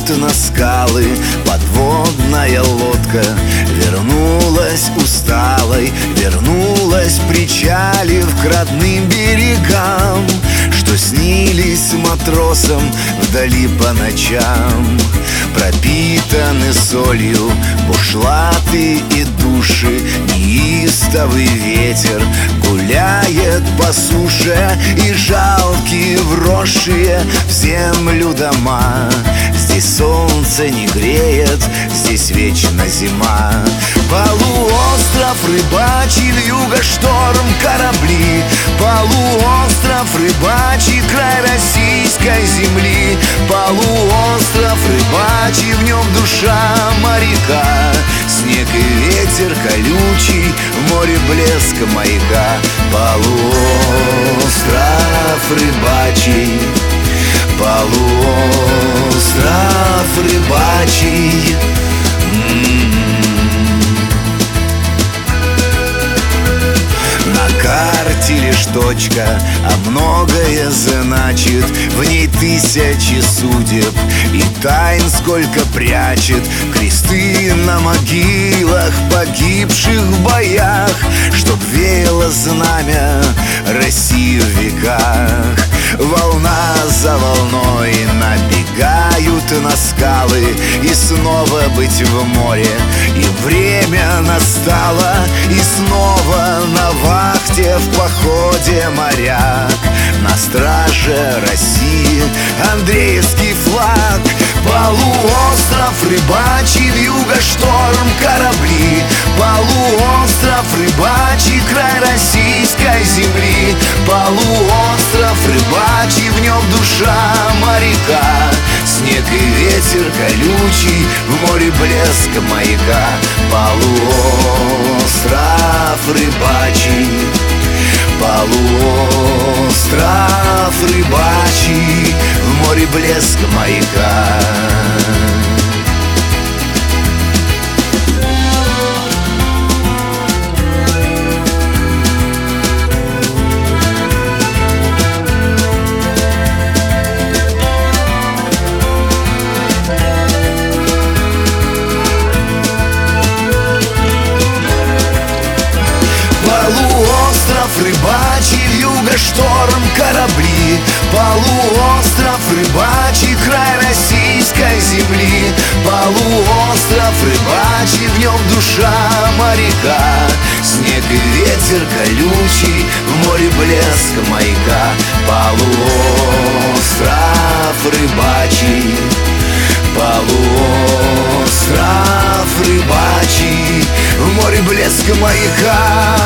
на скалы. Подводная лодка вернулась усталой, вернулась, причалив к родным берегам, что снились матросам вдали по ночам. Пропитаны солью бушлаты и души, неистовый ветер гуляет по суше, и жалкие вросшие в землю дома. Здесь солнце не греет, здесь вечна зима. Полуостров рыбачий, вьюга, шторм, корабли. Полуостров рыбачий, край российской земли. Полуостров рыбачий, в нем душа моряка. Снег и ветер колючий, в море блеск маяка. Полуостров рыбачий, полуостров рыбачий. На карте лишь точка, а многое значит. В ней тысячи судеб и тайн сколько прячет. Кресты на могилах погибших в боях, чтоб веяло знамя России в веках. Волна за волной набегают на скалы, и снова быть в море, и время настало, и снова на вахте в походе моряк. На страже России Андреевский флаг. Полуостров рыбачий, вьюга, шторм, корабли. Полуостров рыбачий, край российской земли. Полуостров рыбачий, в нем душа моряка. Снег и ветер колючий, в море блеск маяка. Полуостров рыбачий, полуостров рыбачий, в море блеск маяка. Полуостров рыбачий, вьюга, шторм, корабли. Полуостров рыбачий, край российской земли. Полуостров рыбачий, в нем душа моряка. Снег и ветер колючий, в море блеск маяка. Полуостров рыбачий, полуостров рыбачий, в море блеск маяка.